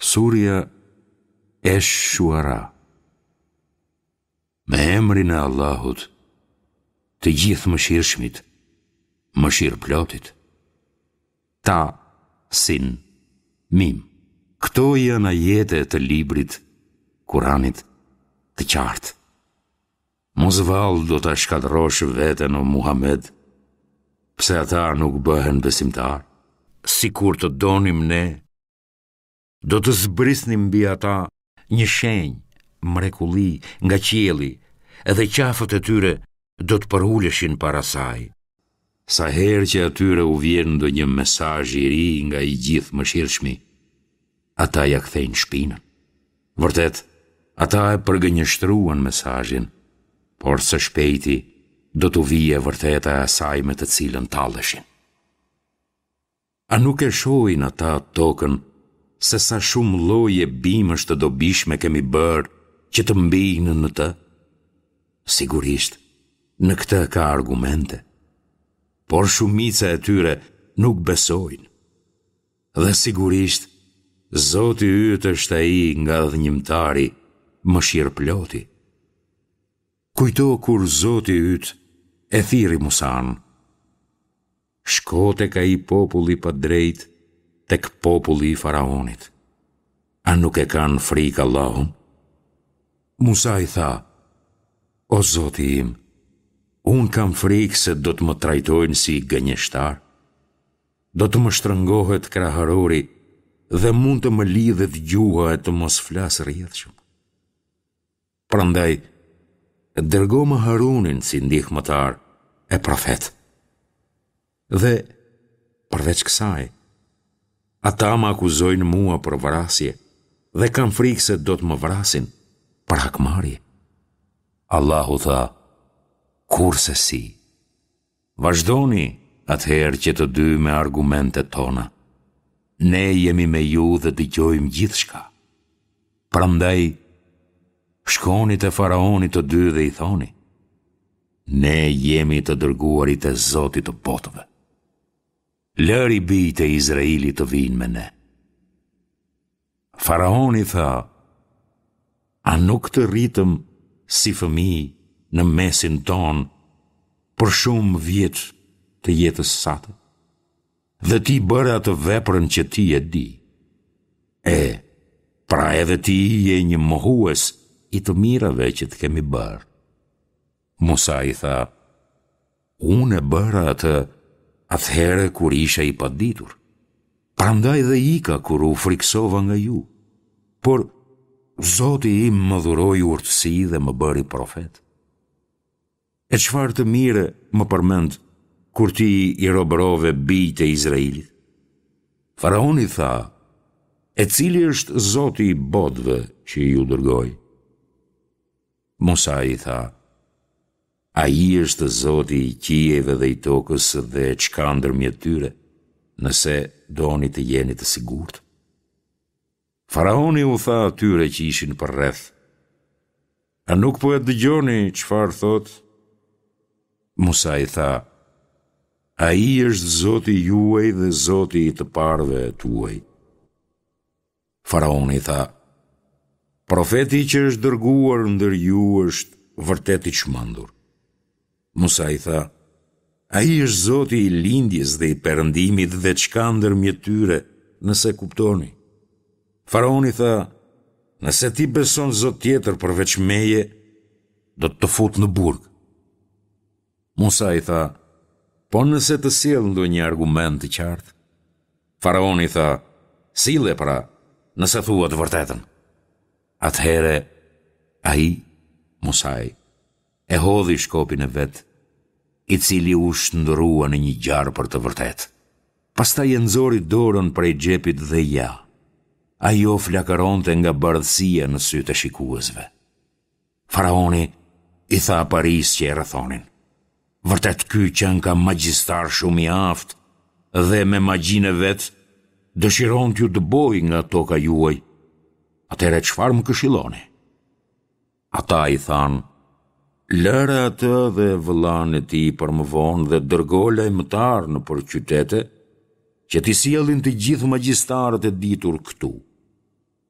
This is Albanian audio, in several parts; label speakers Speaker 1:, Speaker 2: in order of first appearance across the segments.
Speaker 1: Surja Esh-Shuara. Me emrin e Allahut, të gjithë mëshirshmit, mëshirëplotit. Ta, sin, mim. Këto janë ajete të librit, Kuranit, të qartë. Mos vallë do ta shkatërrosh veten o Muhammed, pse ata nuk bëhen besimtar. Sikur të donim ne, do të zbrisnim mbi ata një shenjë, mrekulli nga qielli, edhe qafët e tyre do të përuleshin para saj. Sa herë që atyre u vjen ndonjë mesazh i ri nga i gjithë mëshirshmi, ata ja kthejnë shpinën. Vërtet, ata e përgënjeshtruan mesazhin, por së shpejti do të vijë e vërteta e asaj me të cilën talleshin. A nuk e shohin ata tokën se sa shumë lloje bimësh të dobishme kemi bërë që të mbijnë në të? Sigurisht, në këtë ka argumente, por shumica e tyre nuk besojnë. Dhe sigurisht, Zoti yt është ai nga dhënjimtari, mëshirëploti. Kujto kur Zoti yt e thirri Musan: "Shko tek ai populli pa drejt, tek populli i Faraonit. A nuk e kanë frikë Allahun?" Musa i tha: "O Zoti im, unë kam frikë se do të më trajtojnë si gënjeshtar. Do të më shtrëngohet krahërori dhe mund të më lidhet gjuha e të mos flas rrjedhshëm. Prandaj, dërgo më Harunin si ndihmëtar e profet. Dhe, përveç kësaj, ata më akuzojnë mua për vrasje dhe kam frikë se do të më vrasin për hakmarrje." Allahu tha: "Kurse si, vazhdoni atëherë që të dy me argumentet tona. Ne jemi me ju dhe dëgjojmë gjithçka. Prandaj, shkoni te Faraoni të dy dhe i thoni: Ne jemi të dërguarit e Zotit të botëve. Lëri bijt e Izraelit të vinë me ne." Faraoni tha: "A nuk të rritëm si fëmijë në mesin ton për shumë vjet të jetës sate? Dhe ti bëre atë veprën që ti e di. Pra edhe ti je një mohues i të mirave që të kemi bërë." Musa i tha: "Unë e bëra atë atëherë kur isha i paditur. Prandaj dhe ika kur u friksova nga ju. Por Zoti im më dhuroi urtësi dhe më bëri profet. E çfarë të mire më përmend kur ti i robrove bijt e Izraelit?" Faraoni tha: "E cili është Zoti i botëve që ju dërgoi?" Musa i tha: "Ai është Zoti i qiejve dhe i tokës dhe çka ndërmjet tyre, nëse doni të jeni të sigurt." Faraoni u tha atyre që ishin përreth: "A nuk po e dëgjoni çfarë thot?" Musa i tha: "Ai është Zoti juaj dhe Zoti i të parëve tuaj." Faraoni tha: "Profeti që është dërguar ndër ju është vërtet i çmendur." Musa i tha: "Ai është Zoti i lindjes dhe i perëndimit dhe çka ndërmjet tyre, nëse kuptoni." Faraoni tha: "Nëse ti beson Zot tjetër përveç meje, do të fut në burg." Musa i tha: "Po nëse të sjell ndonjë argument të qartë?" Faraoni tha: "Sille pra, nëse thua të vërtetën." Atëhere, ai, Musaj, e hodhi shkopin e vet, i cili u shndërrua në një gjarë për të vërtet. Pastaj e nxori dorën prej xhepit dhe ja, ajo flakëronte nga bardhësia në sytë e shikuesve. Faraoni i tha paris që e rrethonin: "Vërtet ky qen ka magjistar shumë i aftë dhe me magjinë e vet dëshiron t'ju dëboj nga toka juaj. Atëre çfarë më këshilloni?" Ata i thanë: "Lëre atë dhe vëllain e tij për më vonë dhe dërgo lajmëtar në për qytete që t'i sjellin të gjithë magjistarët e ditur këtu.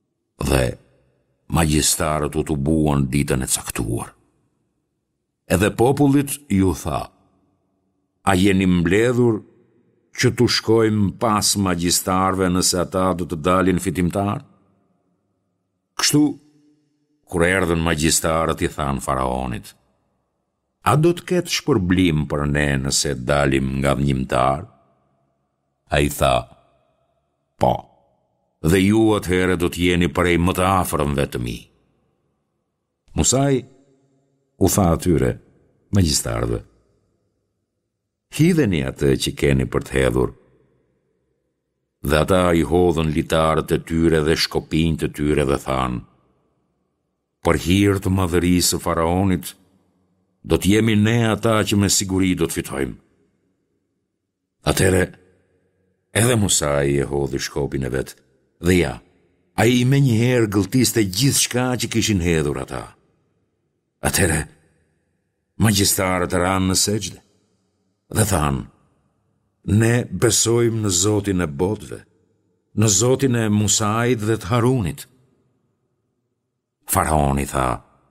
Speaker 1: dhe magjistarët u tubuan ditën e caktuar. Edhe popullit ju tha: a jeni mbledhur që t'u shkojmë pas magjistarëve nëse ata do të dalin fitimtar? Kështu, kur erdhën magjistarët i thanë faraonit: a do të ketë shpërblim për ne nëse dalim nga dhënjimtar? A i tha: po, dhe ju atëhere do t'jeni prej më të afërmve të mi. Musaj u tha atyre magjistarëve: hidheni atë që keni për të hedhur. Dhe ata i hodhën litarët e tyre dhe shkopinjtë e tyre dhe thanë: për hir të madhërisë së faraonit, do t'jemi ne ata që me siguri do të fitojmë. Atere, edhe Musa i e hodhi shkopin e vetë, dhe ja, a i me njëherë gëlltiste gjithë shka që kishin hedhur ata. Atere, magjistarët ranë në sejdë dhe thanë: ne besojmë në Zotin e botëve, në Zotin e Musait dhe të Harunit. Faraoni tha: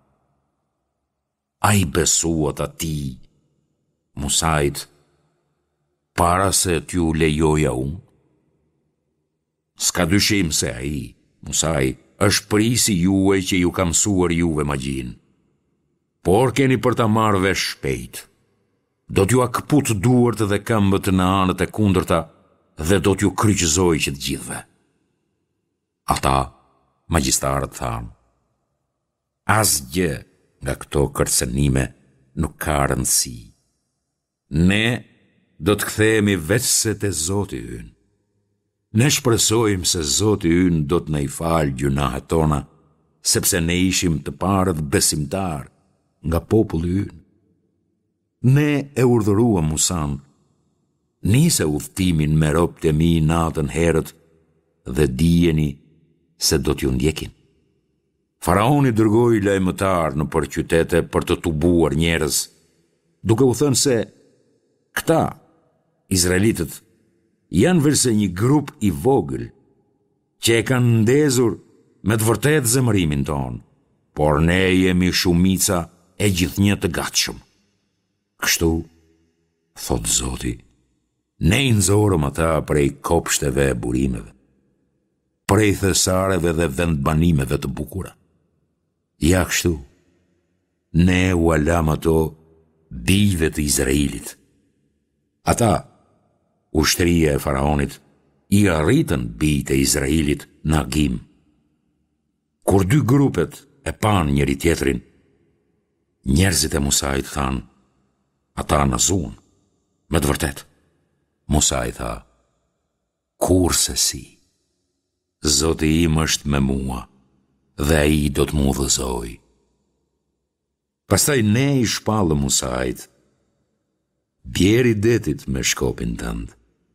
Speaker 1: a i besuat ati, Musait, para se t'ju lejoja unë? S'ka dyshim se a i, Musai, është prisi juve që ju ka mësuar juve magjin. Por keni për ta marrë vesh shpejt. Do t'ju akput duart dhe këmbët në anët e kundërta dhe do t'ju kryqëzoj që të gjithve. Ata, magjistarët thanë: asgjë nga këto kërcënime nuk ka rëndësi. Ne do të kthehemi veç se te Zoti ynë. Ne shpresojmë se Zoti ynë do të na i falë gjunahet tona, sepse ne ishim të parët besimtar nga populli ynë. Ne e urdhëruam Musan: nise udhtimin me robët e mi natën herët dhe dijeni se do t'ju ndjekin. Faraoni dërgoi lajmëtar në për qytete për të tubuar njerëz, duke u thënë se këta, Izraelitët, janë vërse një grup i vogël që e kanë ndezur me të vërtet zemërimin tonë, por ne jemi shumica e gjithnjë të gatshëm. Kështu, thot Zoti, ne i nxorëm ata prej kopshteve e burimeve, prej thesareve dhe vendbanimeve të bukura. Ja kështu, ne u alam ato bijve të Izraelit. Ata, ushtria e faraonit, i arritën bijtë e Izraelit në agim. Kur dy grupet e panë njëri tjetrin, njerëzit e Musait thanë: ata në zunë, me të vërtet. Musa i tha: kurse si, Zoti im është me mua, dhe ai do të mu udhëzoj. Pastaj ne i shpallëm Musait: bjeri detit me shkopin tënd.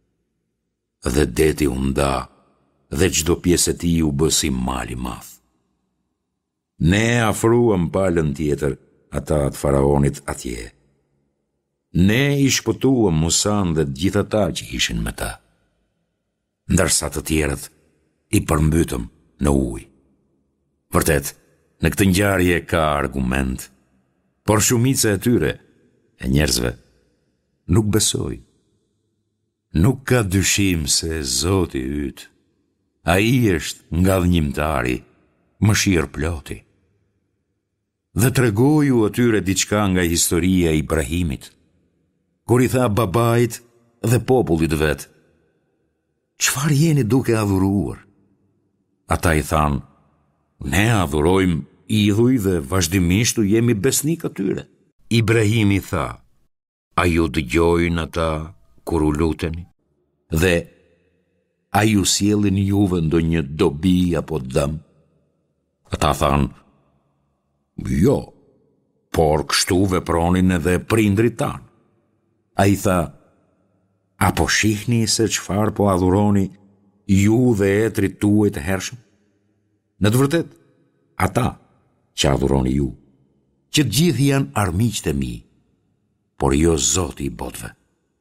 Speaker 1: Dhe deti u nda, dhe çdo pjesë e tij u bë si mal i madh. Ne afruam palën tjetër ata të faraonit atje. Ne i shpëtuam Musan dhe të gjithë ata që ishin me ta, ndërsa të tjerët i përmbytëm në ujë. Vërtet, në këtë ngjarje ka argument, por shumica e tyre, e njerëzve, nuk besoi. Nuk ka dyshim se Zoti yt, ai është nga dhënjimtari, mëshirëploti. Dhe tregoju atyre diçka nga historia e Ibrahimit, kur i tha babait dhe popullit vet: çfarë jeni duke adhuruar? Ata i thanë: ne adhurojmë idhuj dhe vazhdimisht u jemi besnik atyre. Ibrahimi tha: a ju dëgjojnë ata kur u luteni? Dhe a ju sjellin juve ndonjë dobi apo dëm? Ata thanë: jo, por kështu vepronin edhe prindrit tanë. A i tha: apo shihni se çfarë po adhuroni ju dhe etrit tuaj të hershëm? Në të vërtet, ata që adhuroni ju, që të gjithë janë armiqtë e mi, por jo Zoti i botëve,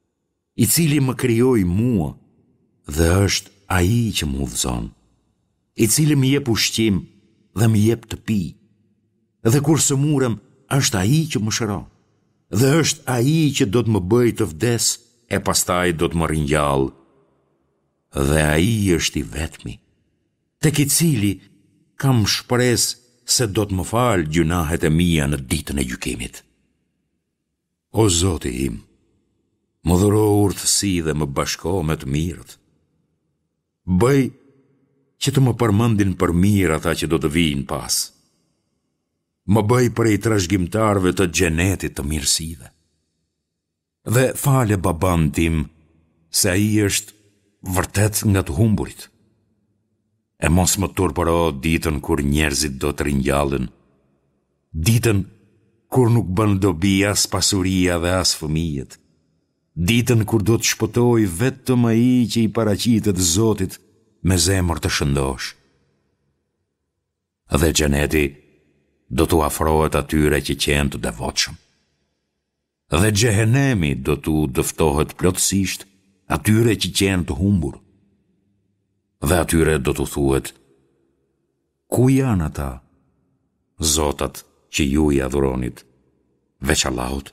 Speaker 1: i cili më krijoi mua dhe është ai që më udhëzon. i cili më jep ushqim dhe më jep të pi. Dhe kur së murem, është ai që më shëron. Dhe është ai që do të më bëj të vdes e pastaj do të më ringjall. Dhe ai është i vetmi, tek i cili kam shpresë se do të më falë gjunahet e mia në ditën e gjykimit. O Zoti im, më dhuro urtësi dhe më bashko me të mirët. Bëj që të më përmendin për mirë ata që do të vijnë pas. Më bëj prej trashëgimtarëve të xhenetit të mirësive. Dhe fale baban tim se ai është vërtet nga të humburit. E mos më turpëro ditën kur njerëzit do të ringjallen, ditën kur nuk bën dobi as pasuria dhe as fëmijët, ditën kur do të shpëtoj vetëm ai që i paraqitet Zotit me zemër të shëndosh. Dhe xheneti do t'u afrohet atyre që qenë të devotshëm. Dhe xhehenemi do t'u dëftohet plotësisht atyre që qenë të humbur. Dhe atyre do t'u thuhet: ku janë ata, zotat që ju i adhuronit, veç Allahut?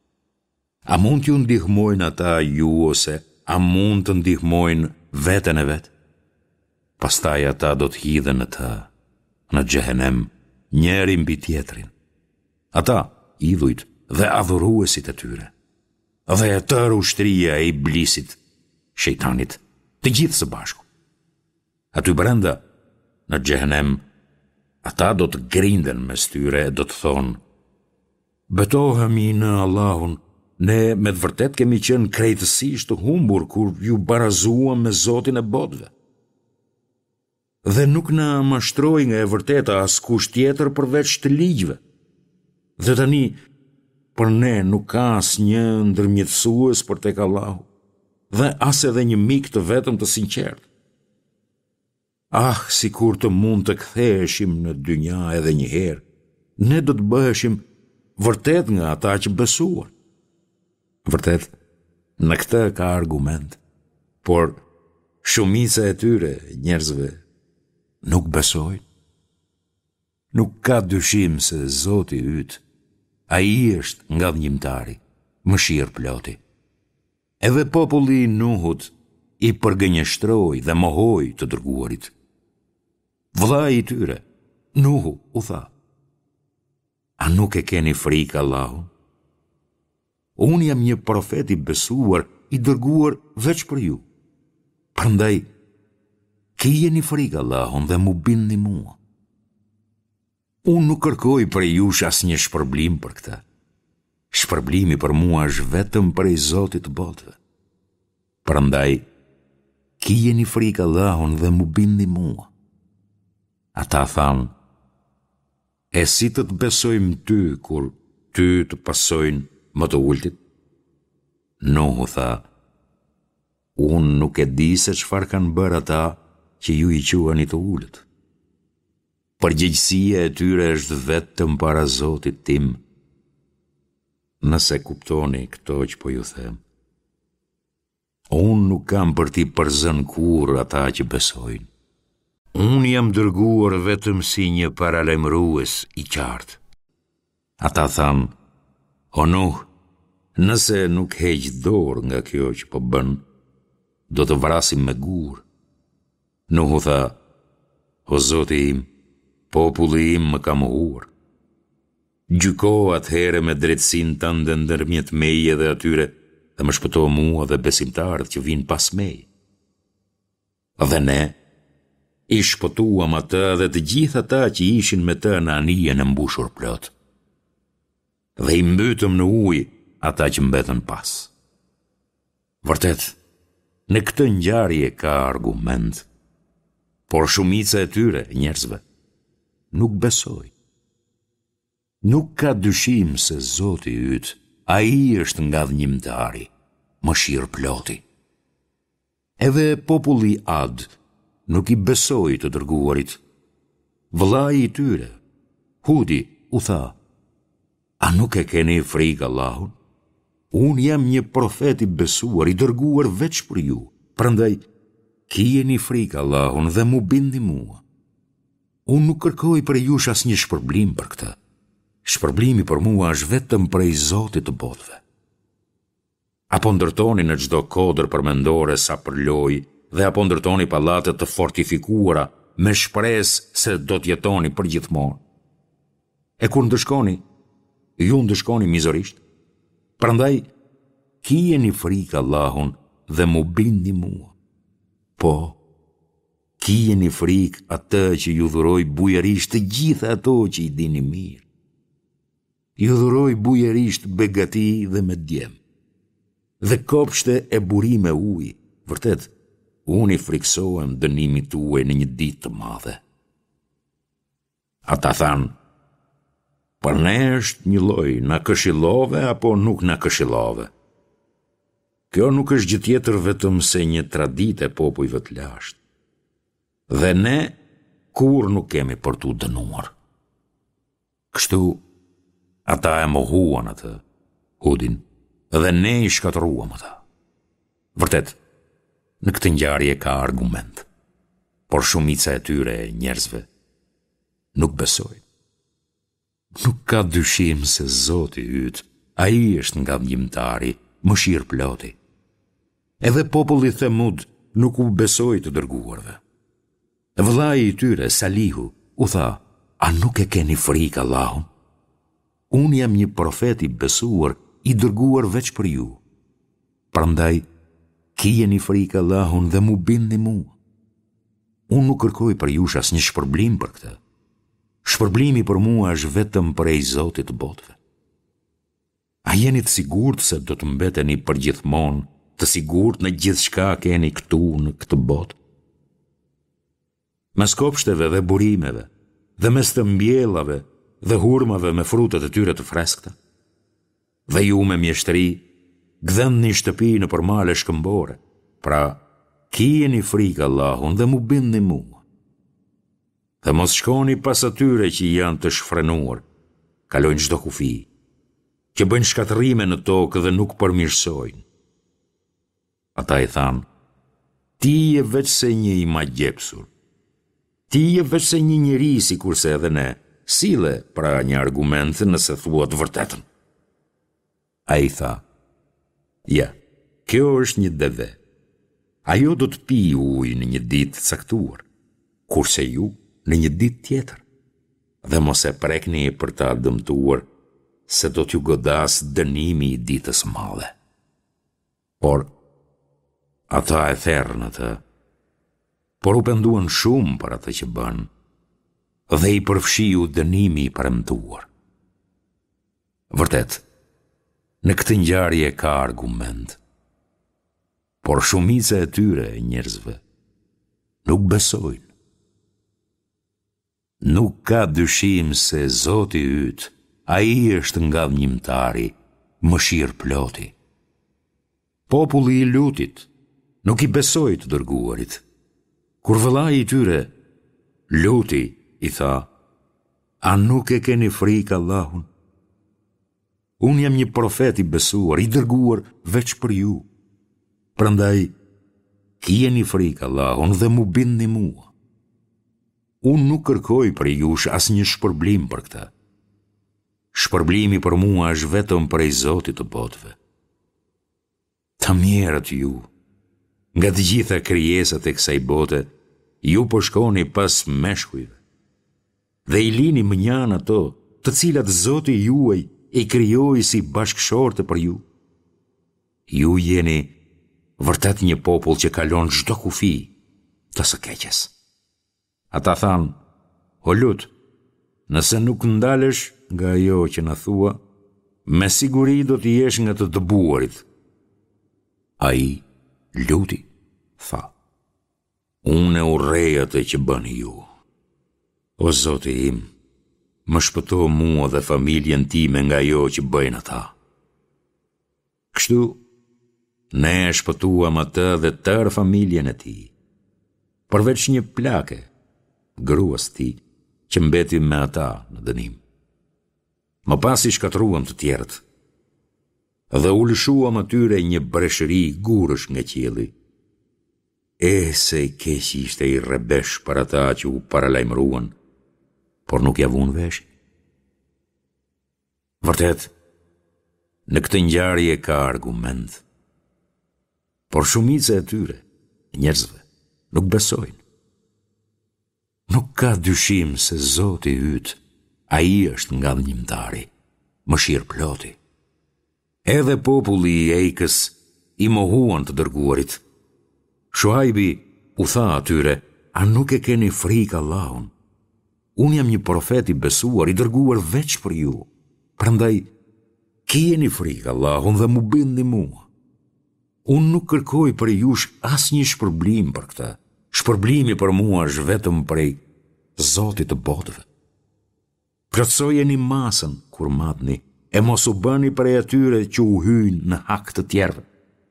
Speaker 1: A mund t'ju ndihmojnë ata ju ose a mund të ndihmojnë veten e vet? Pastaj ata do të hidhen në xhehenem, njeri mbi tjetrin. Ata, idhujt dhe adhuruesit e tyre. Dhe e tërë ushtria e iblisit, shejtanit, të gjithë së bashku. Aty brenda, në xhehenem, ata do të grinden mes tyre e do të thonë: betohemi në Allahun, ne me të vërtet kemi qenë krejtësisht të humbur kur ju barazuam me Zotin e botëve. Dhe nuk na mashtroi nga e vërteta askush tjetër përveç të ligjve. Dhe tani, për ne nuk ka asnjë ndërmjetësues për tek Allahu, dhe as edhe një mik të vetëm të sinqert. Ah, sikur të mund të ktheheshim në dynja edhe një herë, ne do të bëheshim vërtet nga ata që besuan. Vërtet, në këtë ka argument, por shumica e tyre, njerëzve, nuk besojnë. Nuk ka dyshim se Zoti yt, ai është ngadhnjimtari, mëshirë ploti. Edhe populli i Nuhut i përgënjeshtroi dhe mohoi të dërguarit. Vllai i tyre, Nuhu, u tha: a nuk e keni frikë Allahun? Unë jam një profet i besuar, i dërguar veç për ju. Prandaj, kijeni frikë Allahun dhe mu bindni mua. Unë nuk kërkoj për jush asnjë shpërblim për këtë. Shpërblimi për mua është vetëm prej Zotit të botëve. Prandaj, kijeni frikë Allahun dhe mu bindni mua. Ata thanë: e si të besojmë ty kur ty të pasojnë më të ultit? Nuhu tha: unë nuk e di se çfarë kanë bërë ata që ju i quani të ulët. Përgjegjësia e tyre është vetëm para Zotit tim. Nëse kuptoni këto që po ju them, unë nuk kam për t'i përzën kur ata që besojnë. Unë jam dërguar vetëm si një paralajmërues i qartë. Ata thanë: o Nuh, nëse nuk heq dorë nga kjo që po bën, do të vrasim me gur. Nuhu tha: o Zoti im, populli im më ka mohuar. Gjyko atëhere me drejtësinë tënde ndërmjet meje dhe atyre, dhe më shpëto mua dhe besimtarët që vinë pas meje. Dhe ne i shpëtuam atë dhe të gjithë ata që ishin me të në anijen e mbushur plot. Dhe i mbytëm në ujë ata që mbetën pas. Vërtet, në këtë ngjarje ka argument, por shumica e tyre, njerëzve, nuk besoj. Nuk ka dyshim se Zoti yt, ai është ngadhnjimtari, mëshirë ploti. Edhe populli Ad nuk i besoi të dërguarit. Vllai i tyre, Hudi, u tha: a nuk e keni frikë Allahun? Unë jam një profet i besuar, i dërguar veç për ju. Prandaj, kijeni frikë Allahun dhe mu bindni mua. Unë nuk kërkoj për jush as një shpërblim për këtë. Shpërblimi për mua është vetëm prej Zotit të botëve. Apo ndërtoni në çdo kodër përmendore sa për lojë dhe apo ndërtoni pallate të fortifikuara me shpresë se do të jetoni përgjithmonë. E kur ndëshkoni, ju ndëshkoni mizërisht. Prandaj kijeni frikë Allahun dhe mu bindi mua. Po, kijeni frikë atë që ju dhuroj bujarisht të gjitha ato që i dini mirë. Ju dhuroj bujarisht begati dhe me djem. Dhe kopshte e buri me ujë, vërtet, unë i friksohem dënimit tuaj në një ditë të madhe. Ata thanë, për ne është një lloj, na këshillove apo nuk na këshillove. Kjo nuk është gjë tjetër vetëm se një traditë e popujve të lashtë. Dhe ne kur nuk kemi për tu dënuar. Kështu, ata e mohuan atë, Hudin, dhe ne i shkatëruam ata. Vërtet, në këtë ngjarje ka argument, por shumica e tyre e njerëzve nuk besojnë. Nuk ka dyshim se Zoti yt, ai është ngallëmtari, mëshirëploti. Edhe populli Themud nuk u besoi të dërguarve. Vëllai i tyre, Salihu, u tha, a nuk e keni frikë Allahun? Unë jam një profet i besuar, i dërguar veç për ju. Prandaj, kijeni frikë Allahun dhe mu bindni mua. Unë nuk kërkoj për jush as një shpërblim për këtë. Shpërblimi për mua është vetëm prej Zotit të botëve. A jeni të sigurt se do të mbeteni përgjithmonë, të sigurt në gjithçka keni këtu në këtë botë? Mes kopshteve dhe burimeve, dhe mes të mbjellave dhe hurmave me frutet e tyre të freskëta. Dhe ju me mjeshtri, gdhendni shtëpi në përmale shkëmbore, pra kijeni frikë Allahun dhe mu bindni mua. Dhe mos shkoni pas atyre që janë të shfrenuar, kalojnë çdo kufi, që bëjnë shkatërime në tokë dhe nuk përmirësojnë. Ata i thanë, ti je veç se një i magjepsur, ti je veç se një njeri si kurse edhe ne, sile pra një argument nëse thua të vërtetën. A i tha, ja, kjo është një deve. Ajo do të pi ujë në një ditë të caktuar, kurse ju në një ditë tjetër. Dhe mos e prekni për ta dëmtuar, se do t'ju godas dënimi i ditës madhe. Por, ata e therrën atë, por u penduan shumë për atë që bën, dhe i përfshiu dënimi i premtuar. Vërtet, në këtë ngjarje ka argument, por shumica e tyre e njerëzve nuk besojnë. Nuk ka dyshim se Zoti yt, ai është ngallëmtari, mëshirëploti. Populli i Lutit nuk i besoi të dërguarit. Kur vëllai i tyre, Luti, i tha, a nuk e keni frikë Allahun? Unë jam një profet i besuar, i dërguar veç për ju. Prandaj, kijeni frikë Allahun dhe mu bindni mua. Unë nuk kërkoj për jush as një shpërblim për këta. Shpërblimi për mua është vetëm prej Zotit të botëve. Të mjerët ju, nga të gjitha krijesat e kësaj bote, ju po shkoni pas meshkujve. Dhe i lini mënjan ato, të cilat Zoti juaj i krijoi si bashkëshorte për ju. Ju jeni vërtet një popull që kalon çdo kufi të së keqes. Ata thanë, o Lut, nëse nuk ndalesh nga ajo që na thua, me siguri do të jesh nga të dëbuarit. Ai, Luti, tha, unë e urrej atë që bëni ju. O Zoti im, më shpëto mua dhe familjen time nga ajo që bëjnë ata. Kështu, ne e shpëtuam atë dhe tërë familjen e tij, përveç një plake, gruas ti, që mbeti me ata në dënim. Më pas i shkatruam të tjerët, dhe u lëshuam atyre një breshëri gurësh nga qielli. Se i keq ishte i rrebesh për ata që u paralajmëruan por nuk ja vun vesh. Vërtet, në këtë ngjarje ka argument, por shumica e tyre, njerëzve, nuk besojnë. Nuk ka dyshim se Zoti yt, ai është ngadhnjimtari, mëshirëploti. Edhe populli i Ejkës i mohuan të dërguarit. Shuajbi u tha atyre, a nuk e keni frikë Allahun? Unë jam një profet i besuar, i dërguar veç për ju. Prandaj, keni frikë Allahun dhe mu bindni mua. Unë nuk kërkoj për jush asnjë shpërblim për këtë. Shpërblimi për mua është vetëm prej Zotit të botëve. Plotësojeni masën kur matni, e mos u bëni prej atyre që u hyjnë në hak të tjerëve.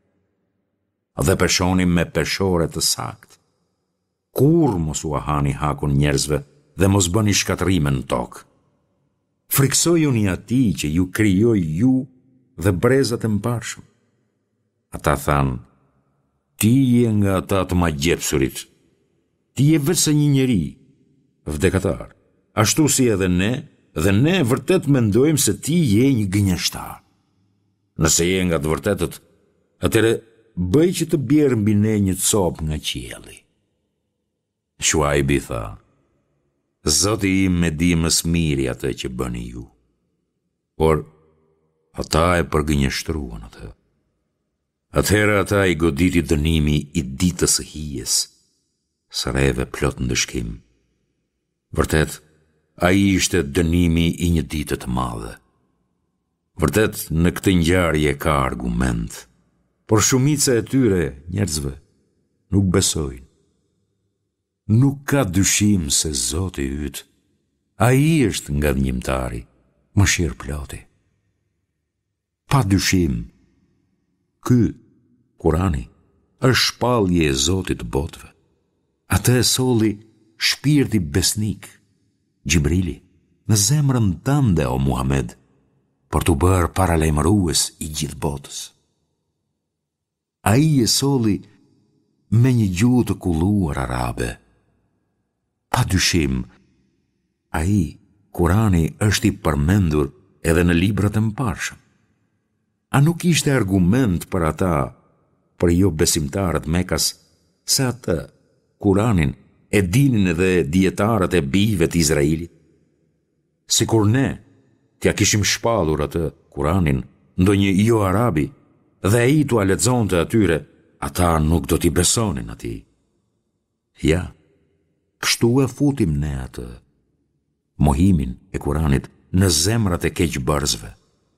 Speaker 1: Dhe peshoni me peshore të saktë. Kur mos u ahani hakun njerëzve dhe mos bëni shkatërime në tokë. Friksojuni atij që ju krijoi ju dhe brezat e mbarshëm. Ata thanë, ti je nga ata të magjepsurit. Ti je vetëm një njeri vdekëtar, ashtu si edhe ne, dhe ne vërtet mendojmë se ti je një gënjeshtar. Nëse je nga të vërtetët, atëre bëj që të bjerë mbi ne një copë nga qielli. Shuajbi tha, Zoti im me di më së miri atë që bëni ju. Por ata e përgënjeshtruan atë. Atëherë ata i goditi dënimi i ditës së hijes, sëreve plot ndëshkim. Vërtet, ai ishte dënimi i një dite të madhe. Vërtet, në këtë ngjarje ka argument, por shumica e tyre, njerëzve, nuk besojnë. Nuk ka dyshim se Zoti yt, ai është ngadhnjimtari, mëshirëploti. Pa dyshim, ky Kurani është shpallje e Zotit të botëve. Atë e solli shpirti besnik, Gjibrili, në zemrën tënde, o Muhammed, për të bërë paralajmërues i gjithë botës. Ai e solli me një gjuhë të kulluar arabe. Pa dyshim, ai, Kurani, është i përmendur edhe në librat e mbarshëm. A nuk ishte argument për ata, për jo besimtarët Mekas, se atë, Kuranin, e dinin edhe dietarët e bijve të Izraelit? Sikur ne, t'ja kishim shpallur atë, Kuranin, ndonjë jo arabi, dhe ai t'u lexonte atyre, ata nuk do t'i besonin atij. Ja, kështu e futim ne atë, mohimin e Kuranit në zemrat e keqbërësve.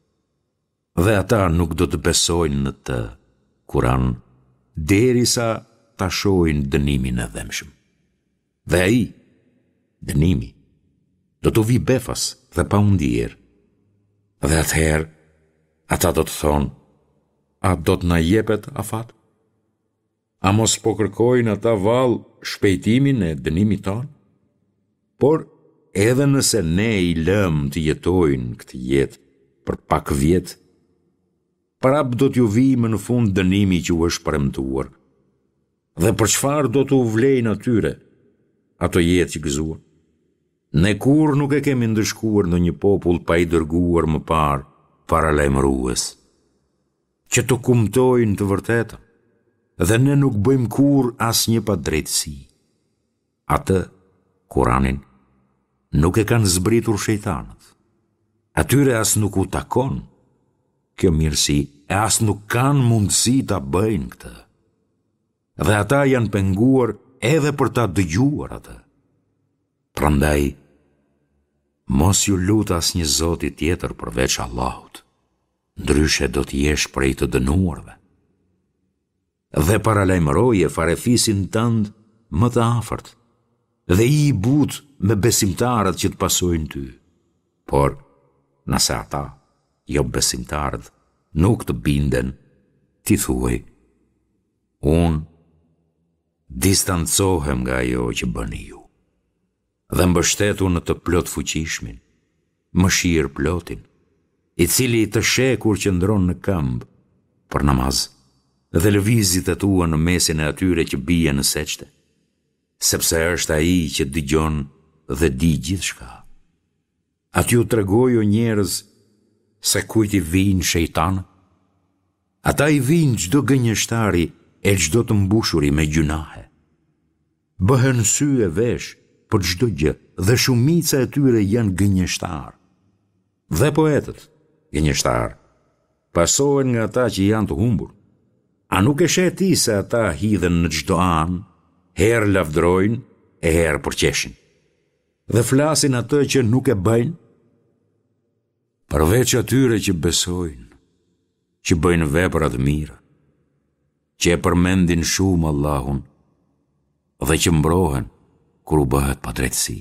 Speaker 1: Dhe ata nuk do të besojnë në të Kuran, derisa ta shohin dënimin e dhemshëm. Dhe ai, dënimi, do të vi befas dhe pa undier. Dhe atëherë, ata do të thonë, a do të na jepet afat? A mos po kërkojnë ata vallë shpejtimin e dënimit tonë? Por edhe nëse ne i lëm të jetojnë këtë jetë për pak vjet, prap do t'ju vijmë në fund dënimi që u është premtuar. Dhe për çfarë do t'u vlejnë atyre ato jetë që gëzuan? Ne kur nuk e kemi ndëshkuar në një popull pa i dërguar më parë paralajmërues, që të kumtojnë të vërtetën, dhe ne nuk bëjmë kur asnjë padrejtësi. Atë, Kuranin, nuk e kanë zbritur shejtanët. Atyre as nuk u takon kjo mirësi, e as nuk kanë mundësi ta bëjnë këtë. Dhe ata janë penguar edhe për ta dëgjuar atë. Prandaj, mos ju lut asnjë zoti tjetër përveç Allahut, ndryshe do t'jesh prej të dënuarve. Dhe paralajmëroje farefisin tënd më të afërt, dhe i but me besimtarët që të pasojnë ty. Por, nëse ata, jo besimtarët, nuk të binden, ti thuaj, unë distancohem nga ajo që bëni ju, dhe mbështetu në të plot fuqishmin, mëshirë plotin, i cili të shekur që ndron në këmbë për namaz, dhe lëvizit e tua në mesin e atyre që bie në seçte, sepse është ai që dëgjon dhe di gjithçka. Aty ju tregoju njerëz se kujt i vinë shejtanë? Ata i vinë çdo gënjeshtari e çdo të mbushuri me gjunahe. Bëhen sy e vesh për çdo gjë dhe shumica e tyre janë gënjeshtar. Dhe poetët, gënjeshtar, pasohen nga ata që janë të humbur. A nuk e sheh ti se ata hidhen në çdo anë, herë lavdrojnë e herë përqeshin, dhe flasin atë që nuk e bëjnë? Përveç atyre që besojnë, që bëjnë vepra të mira, që e përmendin shumë Allahun dhe që mbrohen kur u bëhet padrejtësi.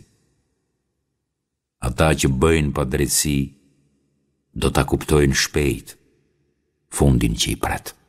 Speaker 1: Ata që bëjnë padrejtësi do ta kuptojnë shpejt fundin që i pret.